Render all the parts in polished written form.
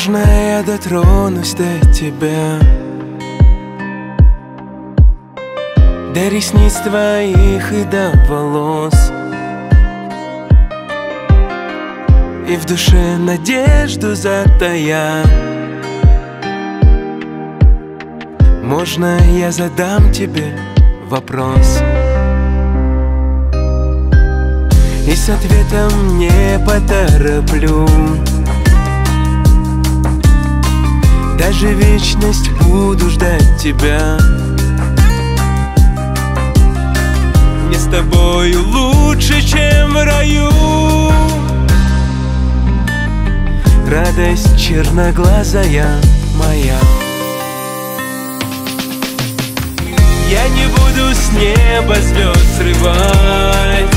Можно я дотронусь до тебя, до ресниц твоих и до волос, и в душе надежду затая? Можно я задам тебе вопрос, и с ответом не потороплю? Даже вечность буду ждать тебя. Мне с тобою лучше, чем в раю. Радость черноглазая моя. Я не буду с неба звезд срывать,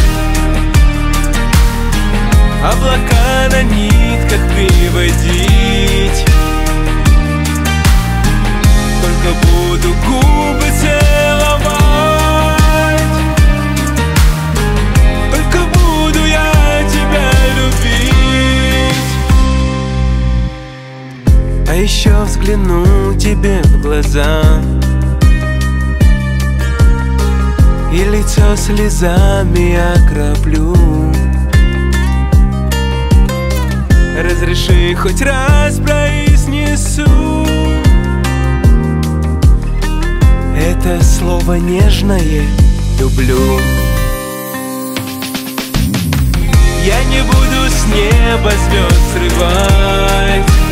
облака на нитках приводить. Только буду губы целовать, только буду я тебя любить. А еще взгляну тебе в глаза, и лицо слезами окроплю. Разреши хоть раз произнесу это слово нежное люблю. Я не буду с неба звезд срывать,